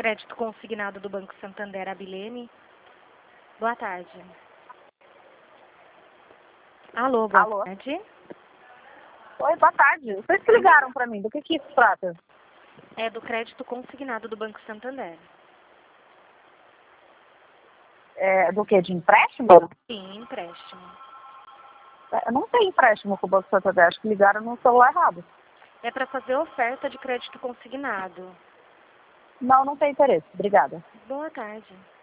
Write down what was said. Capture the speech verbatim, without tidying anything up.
Crédito consignado do Banco Santander, Abilene. Boa tarde. Alô, boa Alô? tarde. Oi, boa tarde. Vocês que ligaram pra mim, do que que isso trata? É do crédito consignado do Banco Santander. É, do que? De empréstimo? Sim, empréstimo. Eu não tenho empréstimo com o Banco Santander, acho que ligaram no celular errado. É para fazer oferta de crédito consignado. Não, não tem interesse. Obrigada. Boa tarde.